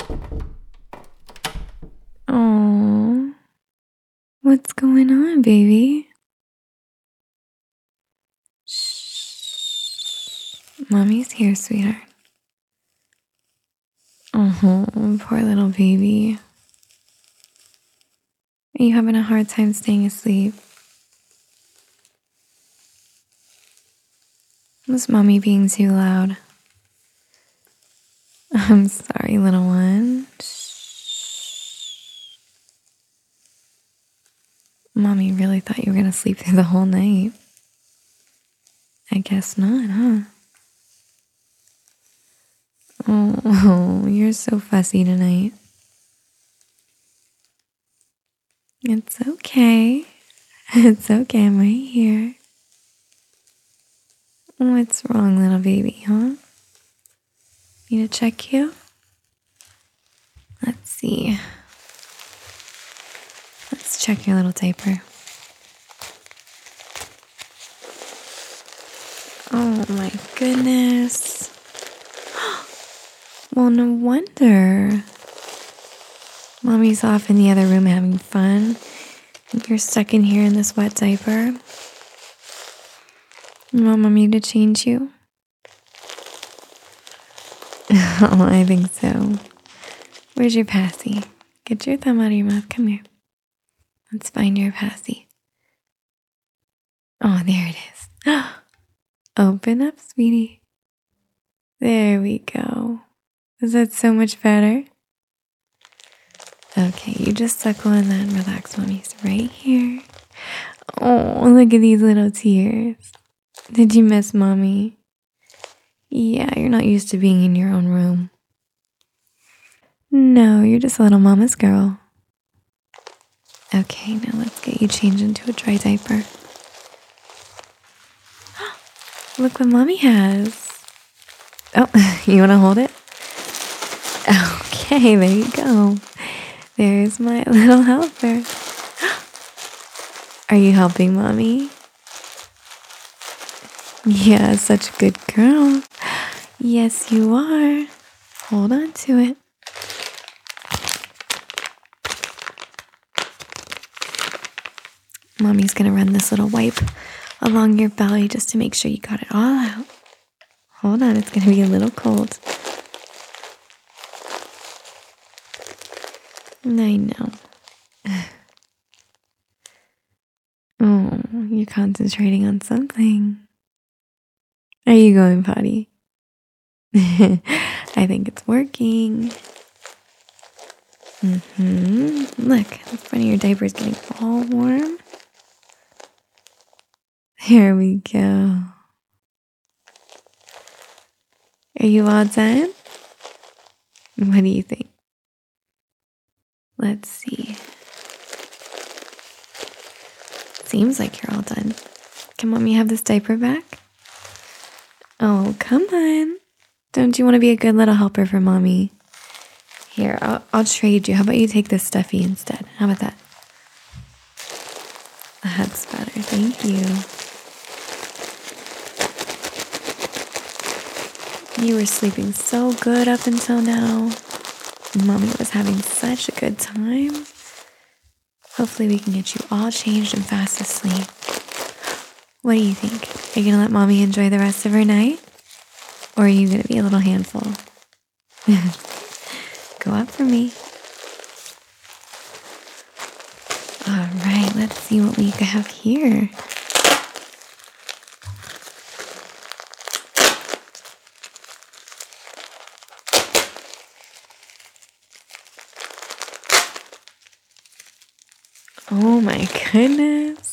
Oh, what's going on, baby? Shh. Mommy's here, sweetheart. Oh, poor little baby. Are you having a hard time staying asleep? Was mommy being too loud? I'm sorry, little one. Shh. Mommy really thought you were going to sleep through the whole night. I guess not, huh? Oh, you're so fussy tonight. It's okay. It's okay, I'm right here. What's wrong, little baby, huh? Need to check you? Let's see. Let's check your little diaper. Oh my goodness. Well, no wonder. Mommy's off in the other room having fun. You're stuck in here in this wet diaper. You want mommy to change you? Oh, I think so. Where's your passy? Get your thumb out of your mouth. Come here. Let's find your passy. Oh, there it is. Open up, sweetie. There we go. Is that so much better? Okay, you just suckle and then relax. Mommy's right here. Oh, look at these little tears. Did you miss mommy? Yeah, you're not used to being in your own room. No, you're just a little mama's girl. Okay, now let's get you changed into a dry diaper. Look what mommy has. Oh, you want to hold it? Okay, there you go. There's my little helper. Are you helping mommy? Yeah, such a good girl. Yes, you are. Hold on to it. Mommy's gonna run this little wipe along your belly just to make sure you got it all out. Hold on, it's gonna be a little cold. I know. Oh, you're concentrating on something. Are you going potty? I think it's working. Look, the front of your diaper is getting all warm. There we go. Are you all done? What do you think? Let's see. Seems like you're all done. Can mommy have this diaper back? Oh, come on. Don't you want to be a good little helper for mommy? Here, I'll trade you. How about you take this stuffy instead? How about that? That's better. Thank you. You were sleeping so good up until now. Mommy was having such a good time. Hopefully we can get you all changed and fast asleep. What do you think? Are you going to let mommy enjoy the rest of her night? Or are you going to be a little handful? Go up for me. All right, let's see what we have here. Oh my goodness.